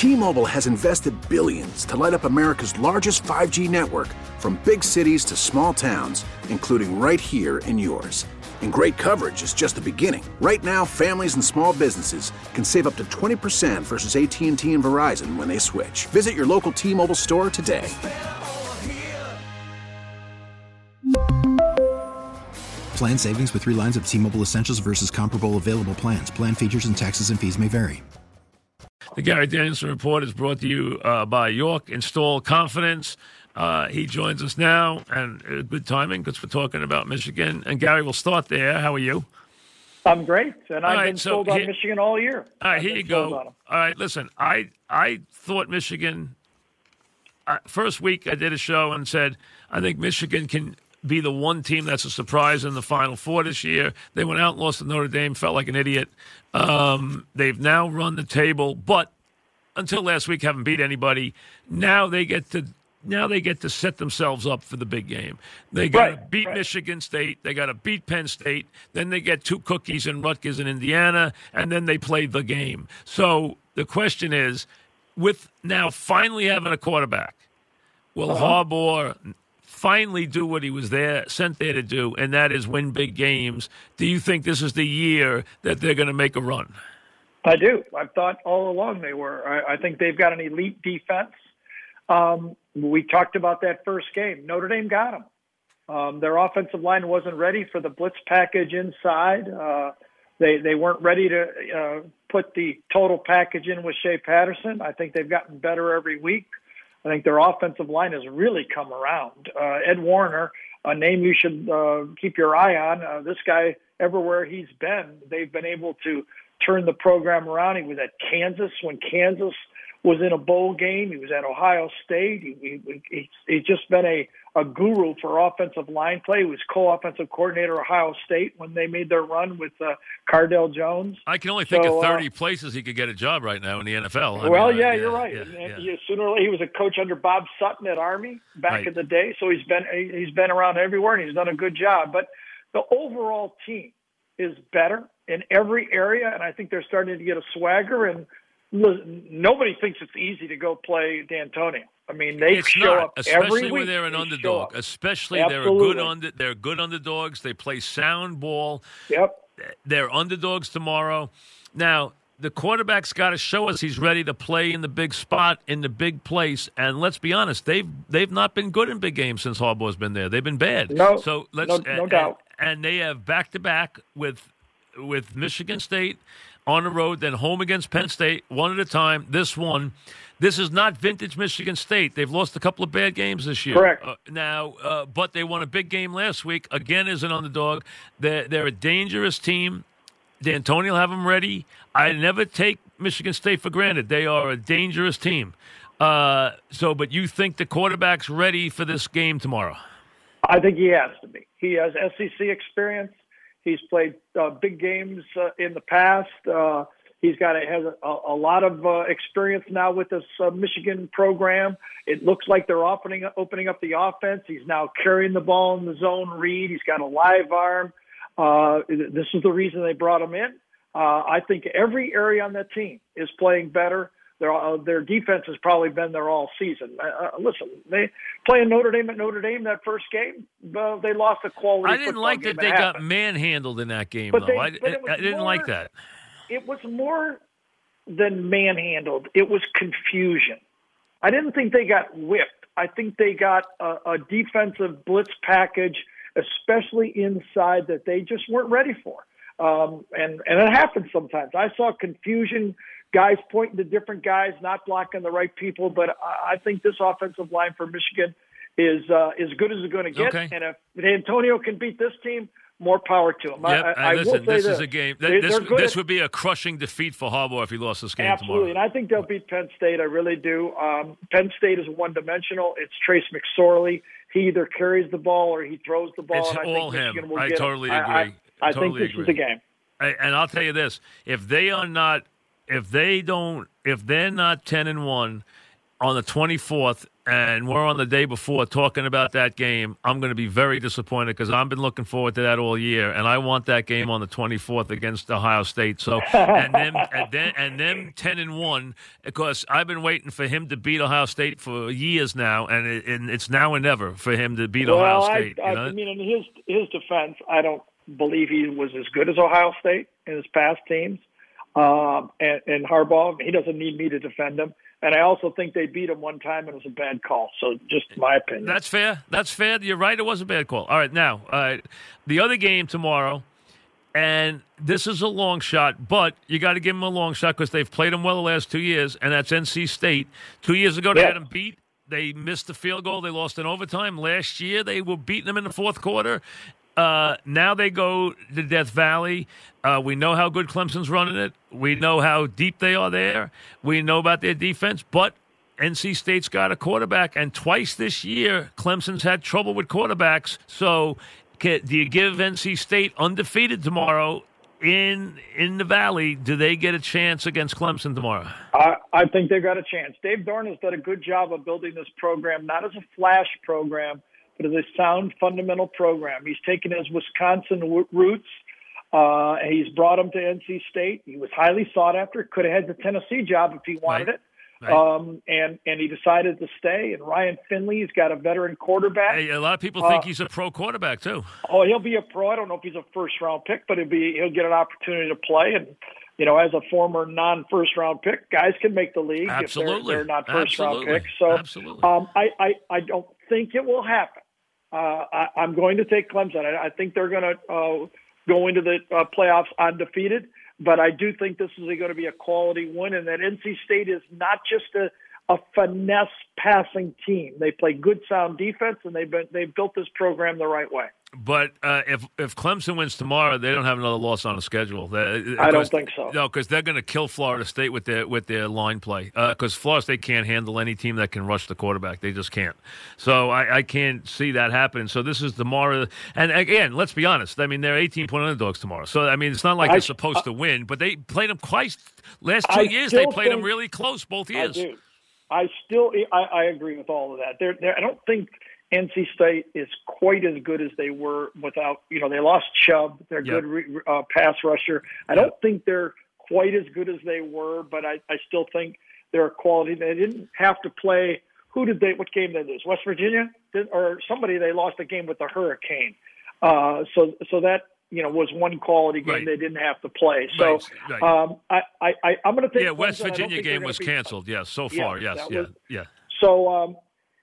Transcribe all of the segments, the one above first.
T-Mobile has invested billions to light up America's largest 5G network, from big cities to small towns, including right here in yours. And great coverage is just the beginning. Right now, families and small businesses can save up to 20% versus AT&T and Verizon when they switch. Visit your local T-Mobile store today. Plan savings with 3 lines of T-Mobile Essentials versus comparable available plans. Plan features and taxes and fees may vary. The Gary Danielson Report is brought to you by York Install Confidence. He joins us now, and good timing because we're talking about Michigan. And Gary, we'll start there. How are you? I'm great, and I've been sold on Michigan all year. All right, here you go. All right, listen, I thought Michigan, first week I did a show and said, I think Michigan can be the one team that's a surprise in the Final Four this year. They went out and lost to Notre Dame, felt like an idiot. They've now run the table, but until last week haven't beat anybody. Now they get to set themselves up for the big game. They got to beat Michigan State. They got to beat Penn State. Then they get 2 cookies in Rutgers and Indiana, and then they play the game. So the question is, with now finally having a quarterback, will Harbaugh finally do what he was sent there to do, and that is win big games? Do you think this is the year that they're going to make a run? I do. I've thought all along they were. I think they've got an elite defense. We talked about that first game. Notre Dame got them. Their offensive line wasn't ready for the blitz package inside. They weren't ready to put the total package in with Shea Patterson. I think they've gotten better every week. I think their offensive line has really come around. Ed Warner, a name you should keep your eye on. This guy, everywhere he's been, they've been able to turn the program around. He was at Kansas when Kansas was in a bowl game. He was at Ohio State. He's just been a guru for offensive line play. He was co-offensive coordinator at Ohio State when they made their run with Cardale Jones. I can only think of 30 places he could get a job right now in the NFL. You're right. Sooner or later, he was a coach under Bob Sutton at Army back in the day, so he's been around everywhere, and he's done a good job. But the overall team is better in every area, and I think they're starting to get a swagger. And nobody thinks it's easy to go play D'Antonio. I mean, they show up every week. Especially when they're an underdog. Especially they're good underdogs. They play sound ball. Yep. They're underdogs tomorrow. Now, the quarterback's got to show us he's ready to play in the big spot, in the big place. And let's be honest, they've not been good in big games since Harbaugh's been there. They've been bad. No doubt. And they have back-to-back with Michigan State on the road, then home against Penn State, one at a time. This is not vintage Michigan State. They've lost a couple of bad games this year. Correct. But they won a big game last week, again as an underdog. They're a dangerous team. D'Antonio will have them ready. I never take Michigan State for granted. They are a dangerous team. But you think the quarterback's ready for this game tomorrow? I think he has to be. He has SEC experience. He's played big games in the past. He's has a lot of experience now with this Michigan program. It looks like they're opening up the offense. He's now carrying the ball in the zone read. He's got a live arm. This is the reason they brought him in. I think every area on that team is playing better. Their defense has probably been there all season. Listen, they playing Notre Dame at Notre Dame that first game. They lost a quality. I didn't like that they got manhandled in that game, though. I didn't like that. It was more than manhandled. It was confusion. I didn't think they got whipped. I think they got a defensive blitz package, especially inside, that they just weren't ready for. And it happens sometimes. I saw confusion. Guys pointing to different guys, not blocking the right people. But I think this offensive line for Michigan is as good as it's going to get. Okay. And if Antonio can beat this team, more power to him. Yep. I will say this is a game. This would be a crushing defeat for Harbaugh if he lost this game Absolutely. tomorrow. And I think they'll beat Penn State. I really do. Penn State is one-dimensional. It's Trace McSorley. He either carries the ball or he throws the ball. It's and I all think him. Michigan will I get totally him. agree. I think this is the game. And I'll tell you this: if they're not 10-1 on the 24th, and we're on the day before talking about that game, I'm going to be very disappointed because I've been looking forward to that all year, and I want that game on the 24th against Ohio State. So, and them 10-1, because I've been waiting for him to beat Ohio State for years now, and it's now or never for him to beat Ohio State. I mean, in his defense, I don't believe he was as good as Ohio State in his past teams. And Harbaugh, he doesn't need me to defend him. And I also think they beat him one time, and it was a bad call. So just my opinion. That's fair. You're right. It was a bad call. All right, now, the other game tomorrow, and this is a long shot, but you got to give them a long shot because they've played them well the last 2 years, and that's NC State. 2 years ago, they had them beat. They missed the field goal. They lost in overtime. Last year, they were beating them in the fourth quarter. Now they go to Death Valley. We know how good Clemson's running it. We know how deep they are there. We know about their defense. But NC State's got a quarterback, and twice this year, Clemson's had trouble with quarterbacks. So do you give NC State undefeated tomorrow in the Valley? Do they get a chance against Clemson tomorrow? I think they've got a chance. Dave Dorn has done a good job of building this program, not as a flash program, but as a sound fundamental program. He's taken his Wisconsin roots. He's brought him to NC State. He was highly sought after. Could have had the Tennessee job if he wanted it. Right. And he decided to stay. And Ryan Finley's got a veteran quarterback. Hey, a lot of people think he's a pro quarterback too. Oh, he'll be a pro. I don't know if he's a first-round pick, but he'll get an opportunity to play. And as a former non-first-round pick, guys can make the league. Absolutely. If they're not first-round picks. So absolutely. I don't think it will happen. I'm going to take Clemson. I think they're going to go into the playoffs undefeated, but I do think this is going to be a quality win, and that NC State is not just a finesse passing team. They play good, sound defense, and they've built this program the right way. But if Clemson wins tomorrow, they don't have another loss on the schedule. I don't think so. No, because they're going to kill Florida State with their line play. Because Florida State can't handle any team that can rush the quarterback. They just can't. So I can't see that happening. So this is tomorrow. And again, let's be honest. I mean, they're 18-point underdogs tomorw. So I mean, it's not like they're supposed to win. But they played them twice. Last 2 years, they played them really close both years. I do. I agree with all of that. I don't think NC State is quite as good as they were without, they lost Chubb. They're good pass rusher. I don't think they're quite as good as they were, but I still think they're a quality. They didn't have to play. What game did they lose? West Virginia? Or somebody, they lost a game with the Hurricane. So that, was one quality game they didn't have to play. So I'm going to take West Virginia game was canceled. Yes, so far. Yes. So,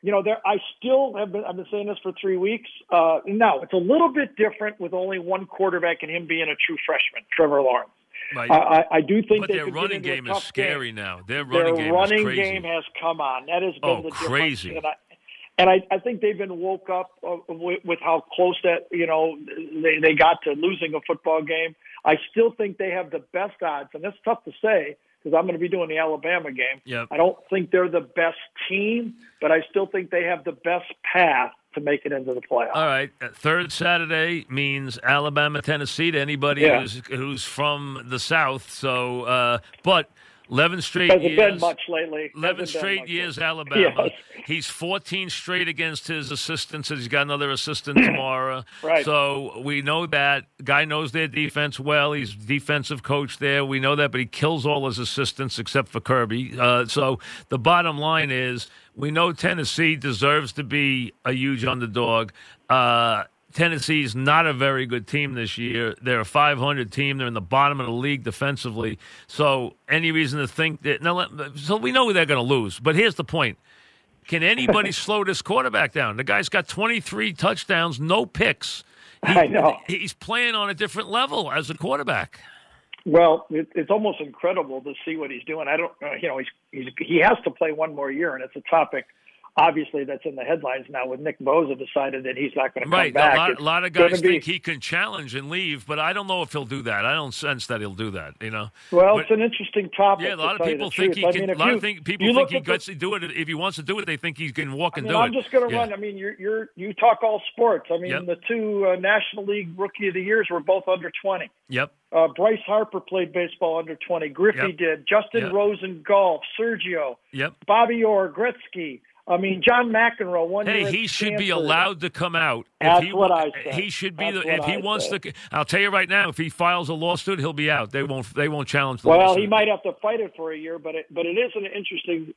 I've been saying this for 3 weeks. Now, it's a little bit different with only one quarterback and him being a true freshman, Trevor Lawrence. Right. I do think but their running game is scary now. Their running game has come on. That has been the crazy. difference. And I think they've been woke up with how close that, they got to losing a football game. I still think they have the best odds, and that's tough to say because I'm going to be doing the Alabama game. Yep. I don't think they're the best team, but I still think they have the best path to make it into the playoffs. All right. Third Saturday means Alabama, Tennessee to anybody who's from the South. So, but 11 straight hasn't years. Been much lately. 11 straight years, Alabama. Yes. He's 14 straight against his assistants. He's got another assistant tomorrow. Right. So we know that. Guy knows their defense well. He's defensive coach there. We know that, but he kills all his assistants except for Kirby. So the bottom line is we know Tennessee deserves to be a huge underdog. Tennessee's not a very good team this year. They're a 500 team. They're in the bottom of the league defensively. So any reason to think that – so we know they're going to lose. But here's the point. Can anybody slow this quarterback down? The guy's got 23 touchdowns, no picks. I know. He's playing on a different level as a quarterback. Well, it's almost incredible to see what he's doing. I don't he has to play one more year, and it's a topic – obviously, that's in the headlines now with Nick Bosa decided that he's not going to come back. A lot of guys think he can challenge and leave, but I don't know if he'll do that. I don't sense that he'll do that, Well, it's an interesting topic. Yeah, a lot of people think he can. People think he gets to do it. If he wants to do it, they think he can walk and do it. I'm just going to run. I mean, you talk all sports. I mean, the two National League Rookie of the Years were both under 20. Yep. Bryce Harper played baseball under 20. Griffey did. Justin Rosen golf. Sergio. Yep. Bobby Orr, Gretzky. I mean, John McEnroe, one year. Hey, he should be allowed to come out. That's what I said. He should be if he wants to. I'll tell you right now, if he files a lawsuit, he'll be out. They won't challenge the lawsuit. Well, he might have to fight it for a year, but it is an interesting.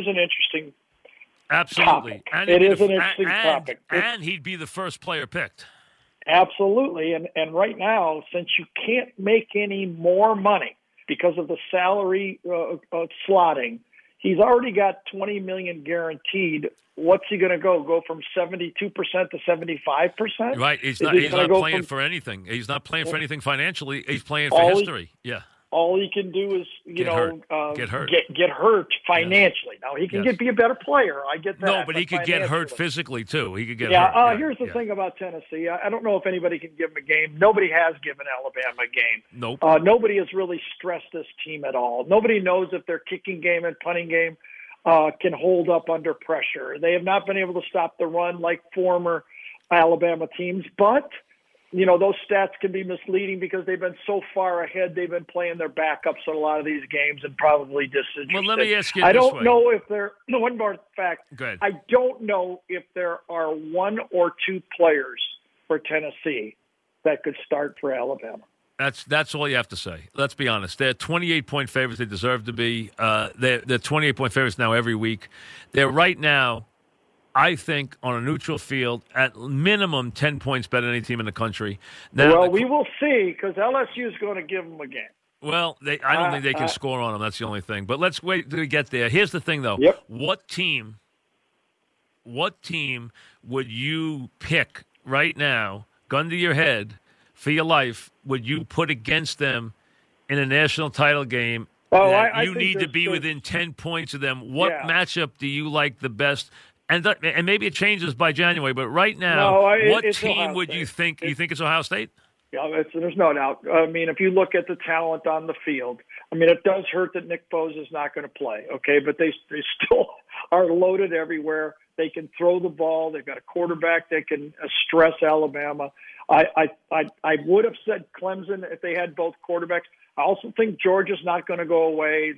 Absolutely, topic. It is an interesting topic, and he'd be the first player picked. Absolutely, and right now, since you can't make any more money because of the salary slotting, he's already got $20 million guaranteed. What's he going to go? Go from 72% to 75%? Right. He's not playing for anything. He's not playing for anything financially. He's playing for history. Yeah. All he can do is, get hurt. Get hurt financially. Yes. Now he can be a better player. I get that. No, but he could get hurt physically too. He could get hurt. Yeah. Here's the thing about Tennessee. I don't know if anybody can give him a game. Nobody has given Alabama a game. Nope. Nobody has really stressed this team at all. Nobody knows if their kicking game and punting game can hold up under pressure. They have not been able to stop the run like former Alabama teams, but those stats can be misleading because they've been so far ahead. They've been playing their backups in a lot of these games and probably disinterested. Well, let me ask you I don't know if there – one more fact. Go ahead. I don't know if there are one or two players for Tennessee that could start for Alabama. That's all you have to say. Let's be honest. They're 28-point favorites. They deserve to be. They're 28-point favorites now every week. They're right now – I think on a neutral field, at minimum 10 points better than any team in the country. Now, we will see because LSU is going to give them a game. Well, I don't think they can score on them. That's the only thing. But let's wait till we get there. Here's the thing, though. Yep. What team would you pick right now, gun to your head, for your life, would you put against them in a national title game? You need to be within 10 points of them. What matchup do you like the best? And maybe it changes by January, but right now, what team would you think? You think it's Ohio State? Yeah, there's no doubt. I mean, if you look at the talent on the field, I mean, it does hurt that Nick Foles is not going to play, okay? But they still are loaded everywhere. They can throw the ball. They've got a quarterback that can stress Alabama. I would have said Clemson if they had both quarterbacks. I also think Georgia's not going to go away.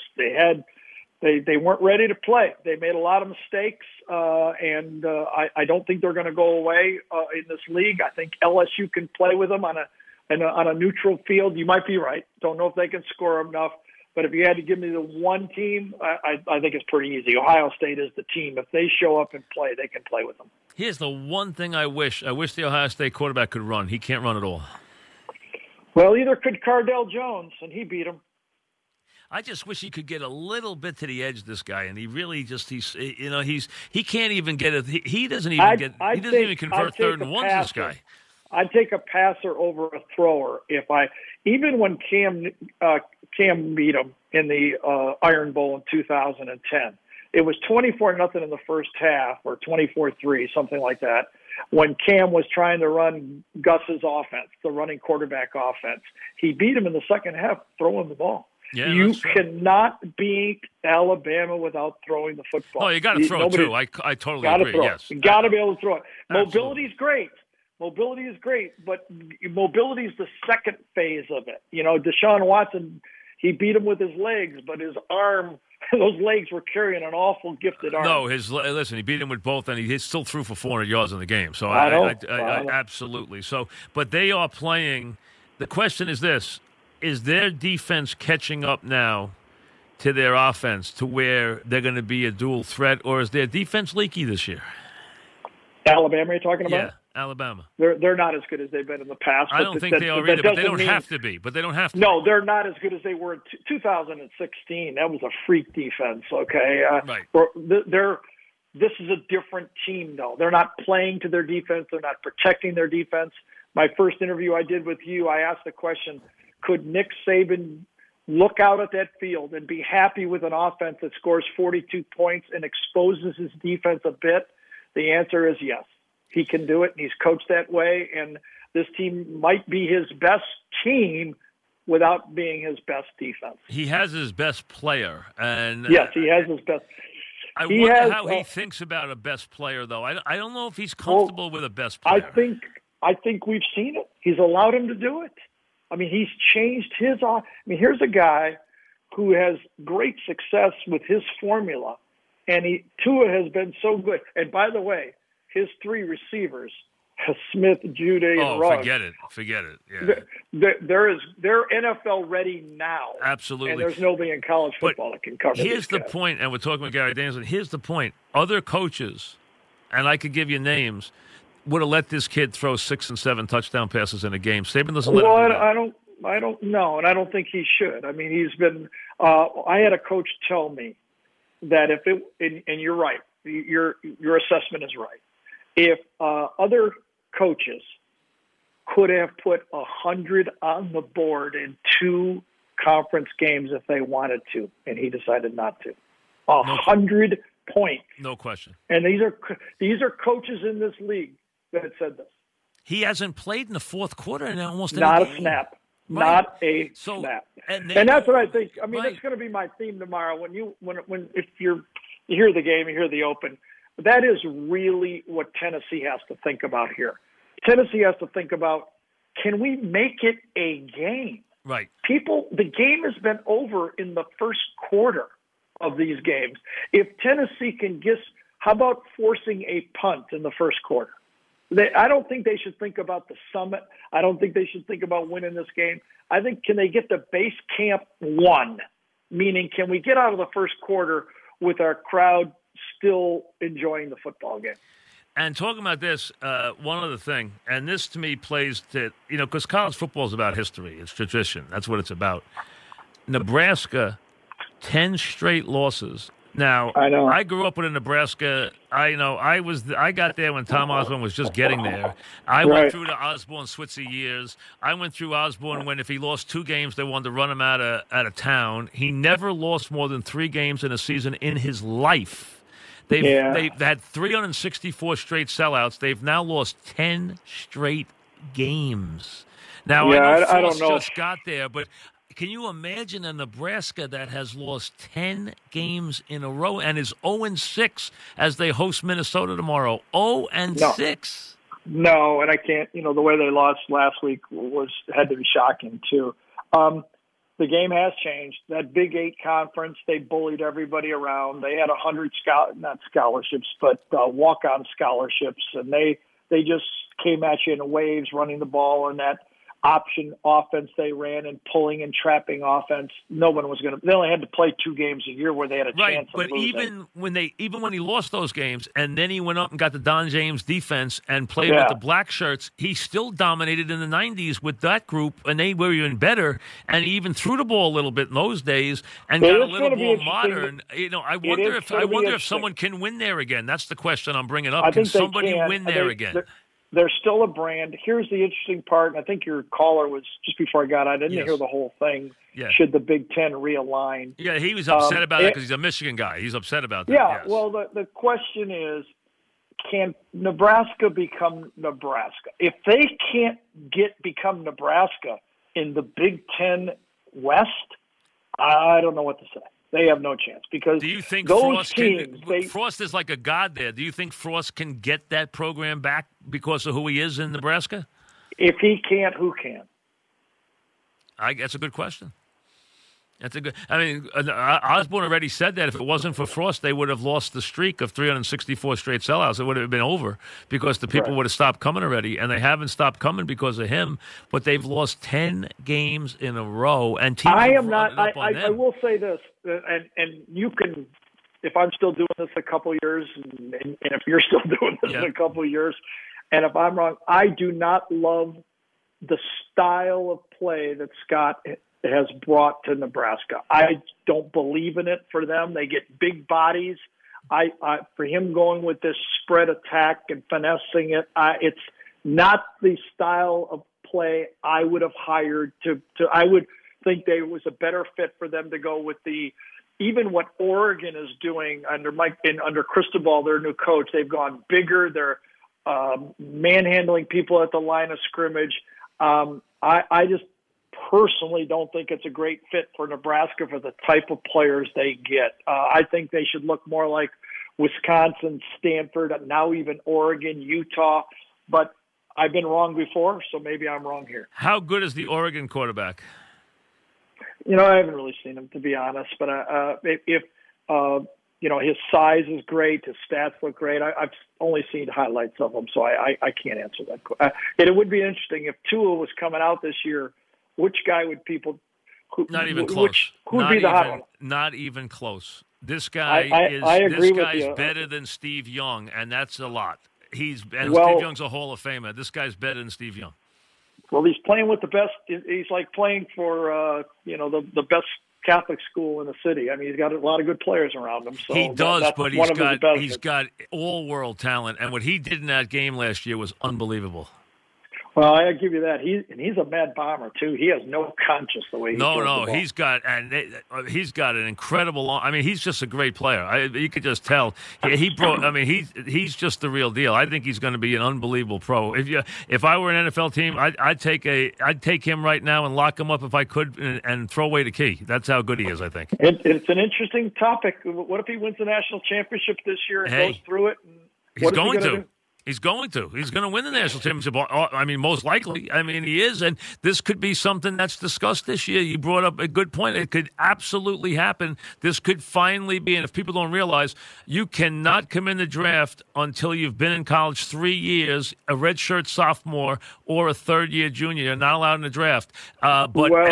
They weren't ready to play. They made a lot of mistakes, and I don't think they're going to go away in this league. I think LSU can play with them on a neutral field. You might be right. Don't know if they can score enough. But if you had to give me the one team, I think it's pretty easy. Ohio State is the team. If they show up and play, they can play with them. Here's the one thing I wish. I wish the Ohio State quarterback could run. He can't run at all. Well, either could Cardell Jones, and he beat him. I just wish he could get a little bit to the edge, this guy, and he really he can't even get it. He doesn't even convert third and ones. This guy. I'd take a passer over a thrower even when Cam beat him in the Iron Bowl in 2010. It was 24-0 in the first half, or 24-3, something like that, when Cam was trying to run Gus's offense, the running quarterback offense. He beat him in the second half throwing the ball. Yeah, you cannot beat Alabama without throwing the football. Oh, you got to throw too. I totally agree. Throw. Yes, you got to be able to throw it. Mobility is great. Mobility is great, but mobility is the second phase of it. Deshaun Watson, he beat him with his legs, but his arm, those legs were carrying an awful gifted arm. No, he beat him with both, and he still threw for 400 yards in the game. So I absolutely. So, but they are playing. The question is this. Is their defense catching up now to their offense to where they're going to be a dual threat, or is their defense leaky this year? Alabama, you're talking about? Yeah, Alabama. They're not as good as they've been in the past. I don't think they are either, but they don't have to be. No, they're not as good as they were in 2016. That was a freak defense, okay? Right. This is a different team, though. They're not playing to their defense. They're not protecting their defense. My first interview I did with you, I asked the question, could Nick Saban look out at that field and be happy with an offense that scores 42 points and exposes his defense a bit? The answer is yes. He can do it, and he's coached that way, and this team might be his best team without being his best defense. He has his best player. And yes, he has his best. I wonder how he thinks about a best player, though. I don't know if he's comfortable with a best player. I think we've seen it. He's allowed him to do it. I mean, he's changed his – here's a guy who has great success with his formula, And Tua has been so good. And by the way, his three receivers, Smith, Jeudy, and Ruggs. Forget it. Yeah. They're NFL ready now. Absolutely. And there's nobody in college football that can cover. Here's the point, and we're talking with Gary Danielson. Here's the point: other coaches, and I could give you names, would have let this kid throw 6 and 7 touchdown passes in a game. Saban doesn't let him do that. I don't know, and I don't think he should. I mean, he's been. I had a coach tell me that and you're right. Your assessment is right. If other coaches could have put 100 on the board in 2 conference games if they wanted to, and he decided not to. 100 points. No question. And these are coaches in this league that said this. He hasn't played in the fourth quarter in almost any Not game. a snap. Right. Not a snap. And that's what I think. I mean, that's going to be my theme tomorrow. If you hear the game, you hear the open. That is really what Tennessee has to think about here. Tennessee has to think about, can we make it a game? Right. The game has been over in the first quarter of these games. If Tennessee can how about forcing a punt in the first quarter? I don't think they should think about the summit. I don't think they should think about winning this game. I think, can they get the base camp one? Meaning, can we get out of the first quarter with our crowd still enjoying the football game? And talking about this, one other thing, and this to me plays to, because college football is about history. It's tradition. That's what it's about. Nebraska, 10 straight losses. Now, I know. I grew up with Nebraska. I got there when Tom Osborne was just getting there. I went through the Osborne-Switzer years. I went through Osborne when if he lost 2 games, they wanted to run him out of town. He never lost more than 3 games in a season in his life. They've had 364 straight sellouts. They've now lost 10 straight games. Now, I don't know. Just got there, but can you imagine a Nebraska that has lost 10 games in a row and is 0-6 as they host Minnesota tomorrow? 0-6. No, and I can't. The way they lost last week had to be shocking too. The game has changed. That Big 8 conference, they bullied everybody around. They had 100 not scholarships, but walk-on scholarships, and they just came at you in waves, running the ball, and that option offense they ran and pulling and trapping offense. No one was going to. They only had to play 2 games a year where they had a chance. But of losing. even when he lost those games, and then he went up and got the Don James defense and played with the black shirts, he still dominated in the 90s with that group, and they were even better. And he even threw the ball a little bit in those days and got a little more modern. I wonder if someone can win there again. That's the question I'm bringing up. Can somebody win there again? They're still a brand. Here's the interesting part, and I think your caller was just before I got on. I didn't hear the whole thing. Yeah. Should the Big Ten realign? Yeah, he was upset about that because he's a Michigan guy. He's upset about that. Yeah, yes. Well, the question is, can Nebraska become Nebraska? If they can't become Nebraska in the Big Ten West, I don't know what to say. They have no chance because do you think those Frost is like a god there? Do you think Frost can get that program back because of who he is in Nebraska? If he can't, who can? That's a good question. Osborne already said that if it wasn't for Frost, they would have lost the streak of 364 straight sellouts. It would have been over because the people would have stopped coming already, and they haven't stopped coming because of him. But they've lost 10 games in a row, and teams I will say this, and you can, if I'm still doing this a couple of years, and if you're still doing this in a couple of years, and if I'm wrong, I do not love the style of play that Scott has brought to Nebraska. I don't believe in it for them. They get big bodies. For him going with this spread attack and finessing it, it's not the style of play I would have hired to. I would think there was a better fit for them to go with even what Oregon is doing under Cristobal, their new coach. They've gone bigger. They're manhandling people at the line of scrimmage. I just personally don't think it's a great fit for Nebraska for the type of players they get. I think they should look more like Wisconsin, Stanford, now even Oregon, Utah. But I've been wrong before, so maybe I'm wrong here. How good is the Oregon quarterback? I haven't really seen him, to be honest. But if his size is great. His stats look great. I've only seen highlights of him, so I can't answer that. And it would be interesting if Tua was coming out this year. Which guy would people? Not even close. Who'd be the hot one? Not even close. This guy is better than Steve Young, and that's a lot. Steve Young's a Hall of Famer. This guy's better than Steve Young. Well, he's playing with the best. He's like playing for the best Catholic school in the city. I mean, he's got a lot of good players around him. So he does, but he's got all world talent, and what he did in that game last year was unbelievable. Well, I give you that. He's a mad bomber too. He has no conscience the way he throws the ball. He's got an incredible. I mean, he's just a great player. You could just tell. He's just the real deal. I think he's going to be an unbelievable pro. If I were an NFL team, I'd take him right now and lock him up if I could, and throw away the key. That's how good he is. I think it's an interesting topic. What if he wins the national championship this year and goes through it? He's going to. He's going to. He's going to win the national championship. I mean, most likely. I mean, he is. And this could be something that's discussed this year. You brought up a good point. It could absolutely happen. This could finally be. And if people don't realize, you cannot come in the draft until you've been in college 3 years, a redshirt sophomore, or a third-year junior. You're not allowed in the draft. But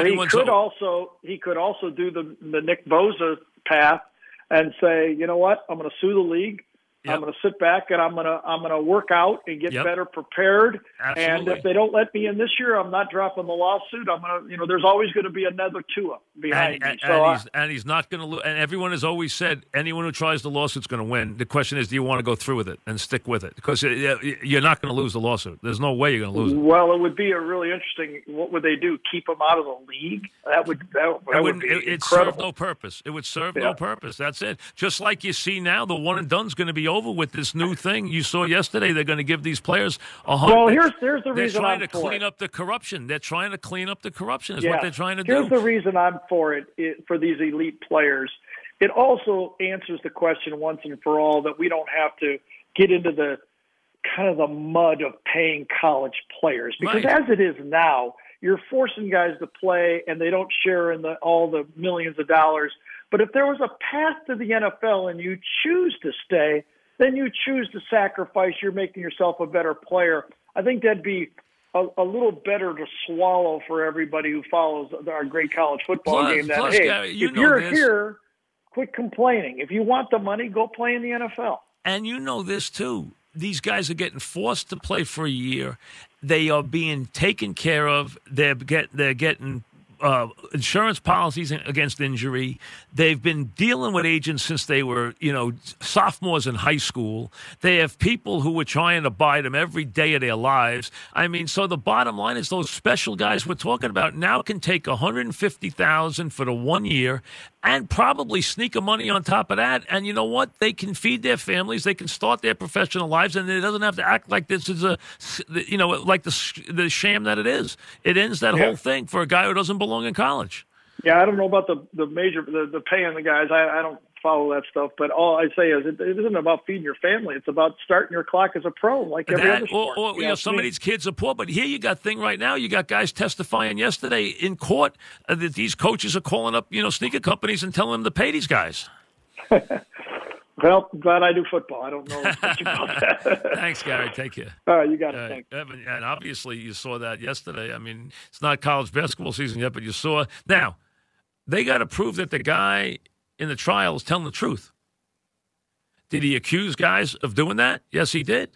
he could also do the Nick Bosa path and say, you know what, I'm going to sue the league. Yep. I'm going to sit back and I'm going to work out and get better prepared. Absolutely. And if they don't let me in this year, I'm not dropping the lawsuit. I'm going to, there's always going to be another Tua behind me. And he's not going to lose. And everyone has always said anyone who tries the lawsuit's going to win. The question is, do you want to go through with it and stick with it? Because you're not going to lose the lawsuit. There's no way you're going to lose it. Well, it would be a really interesting. What would they do? Keep him out of the league? That would be incredible. It served no purpose. It would serve no purpose. That's it. Just like you see now, the one and done's going to be over with this new thing. You saw yesterday they're going to give these players $100. Well, here's the reason they're trying to clean up the corruption. They're trying to clean up the corruption. Is what they're trying to do. Here's the reason I'm for it for these elite players. It also answers the question once and for all that we don't have to get into the kind of the mud of paying college players, because as it is now, you're forcing guys to play and they don't share in all the millions of dollars. But if there was a path to the NFL and you choose to stay, then you choose to sacrifice. You're making yourself a better player. I think that'd be a little better to swallow for everybody who follows our great college football game. That, hey, Gary, if you're here, quit complaining. If you want the money, go play in the NFL. And you know this, too. These guys are getting forced to play for a year. They are being taken care of. They're getting insurance policies against injury. They've been dealing with agents since they were, sophomores in high school. They have people who are trying to buy them every day of their lives. I mean, so the bottom line is those special guys we're talking about now can take $150,000 for the 1 year and probably sneak a money on top of that. And you know what? They can feed their families. They can start their professional lives, and it doesn't have to act like this is like the sham that it is. It ends that whole thing for a guy who doesn't belong in college. Yeah, I don't know about the paying the guys. I don't follow that stuff, but all I say is it isn't about feeding your family. It's about starting your clock as a pro, like every other sport. Or some of these kids are poor, but here you got thing right now. You got guys testifying yesterday in court that these coaches are calling up, sneaker companies and telling them to pay these guys. Well, glad I do football. I don't know much about that. Thanks, Gary. Take care. All right, you got it. Thanks. And obviously you saw that yesterday. I mean, it's not college basketball season yet, but you saw. Now, they got to prove that the guy in the trial is telling the truth. Did he accuse guys of doing that? Yes, he did.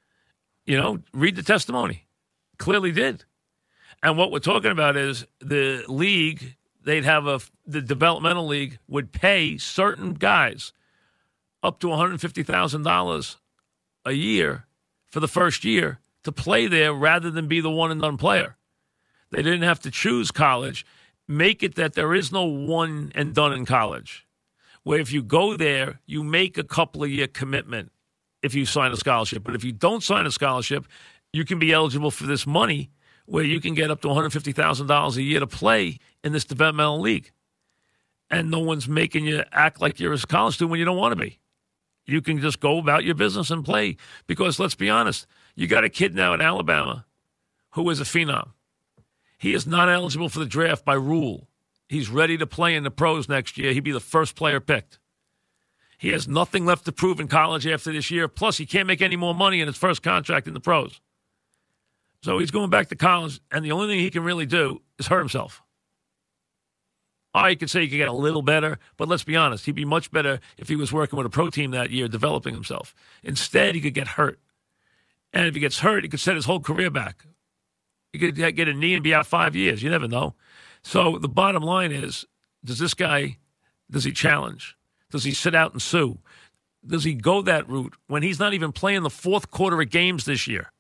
Read the testimony. Clearly did. And what we're talking about is the league, the developmental league would pay certain guys up to $150,000 a year for the first year to play there rather than be the one-and-done player. They didn't have to choose college. Make it that there is no one-and-done in college, where if you go there, you make a couple-of-year commitment if you sign a scholarship. But if you don't sign a scholarship, you can be eligible for this money where you can get up to $150,000 a year to play in this developmental league. And no one's making you act like you're a college student when you don't want to be. You can just go about your business and play. Because let's be honest, you got a kid now in Alabama who is a phenom. He is not eligible for the draft by rule. He's ready to play in the pros next year. He'd be the first player picked. He has nothing left to prove in college after this year. Plus, he can't make any more money in his first contract in the pros. So he's going back to college, and the only thing he can really do is hurt himself. You could say he could get a little better, but let's be honest. He'd be much better if he was working with a pro team that year, developing himself. Instead, he could get hurt. And if he gets hurt, he could set his whole career back. He could get a knee and be out 5 years. You never know. So the bottom line is, does he challenge? Does he sit out and sue? Does he go that route when he's not even playing the fourth quarter of games this year?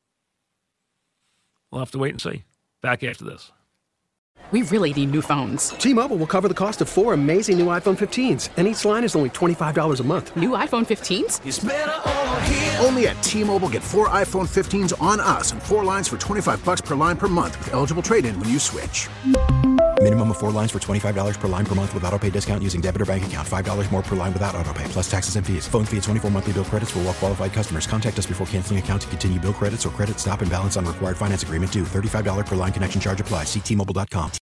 We'll have to wait and see. Back after this. We really need new phones. T-Mobile will cover the cost of 4 amazing new iPhone 15s, and each line is only $25 a month. New iPhone 15s? It's better over here. Only at T-Mobile, get 4 iPhone 15s on us and 4 lines for $25 per line per month with eligible trade-in when you switch. Minimum of 4 lines for $25 per line per month with autopay discount using debit or bank account. $5 more per line without autopay, plus taxes and fees. Phone fee at 24 monthly bill credits for well-qualified customers. Contact us before canceling account to continue bill credits or credit stop and balance on required finance agreement due. $35 per line connection charge applies. See T-Mobile.com.